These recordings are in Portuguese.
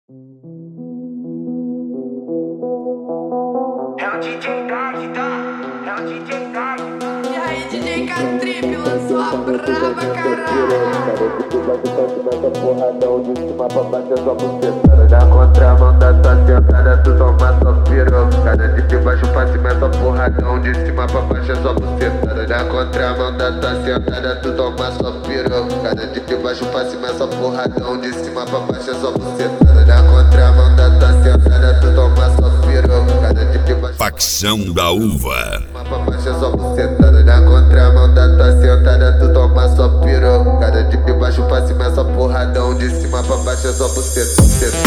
É o DJ Dark, tá? É o DJ Dark. E aí, DJ Catrip lançou a braba, caralho. Essa porradão de cima pra bater sua buceta. Na contramão da tua sentada, tu toma sua pirocada. De baixo pra cima, essa porradão de cima pra baixo é sua buceta. Na contramão da tua sentada, tu toma sua pirocada. De baixo pra cima, essa porradão de cima pra baixo é sua buceta. Na contramão da tua sentada, tu toma sua pirocada. De baixo Facção da Uva. pra baixo é sua buceta. Na contramão da tua sentada, tu toma sua pirocada. De baixo pra cima, essa porradão de cima pra baixo é sua buceta.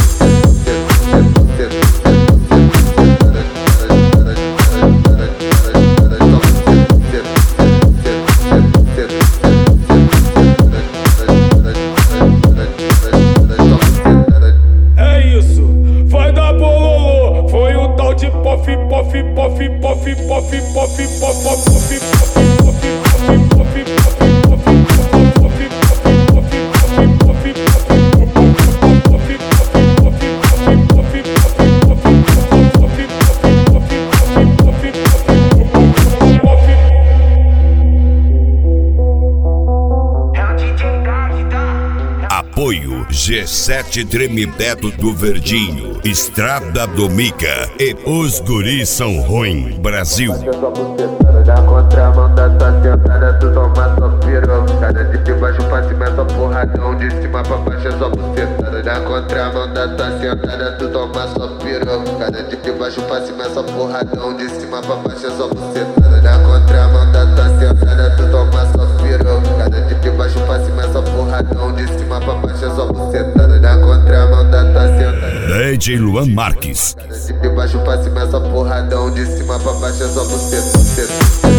É isso, vai dar bololô. Foi um tal de pof, pof, pof, pof, pof, pof, pof, pof, É o DJ Dark, tá? Apoio G7 Tremibeto do Verdinho, Estrada do Mica e Os Guris São Ruim, Brasil. Na contramão da tua sentada, tu toma sua pirocada. De baixo pra cima, essa porradão de cima pra baixo é sua buceta. Na contramão da tua sentada, tu toma sua pirocada. De baixo pra cima, essa porradão de cima pra baixo é sua buceta. Na contramão da tua sentada, tu toma sua pirocada. De baixo pra cima, essa porradão de cima pra baixo é sua buceta. Na contramão da tua sentada, DJ Luan Marques. de baixo pra cima, essa porradão de cima pra baixo é sua buceta.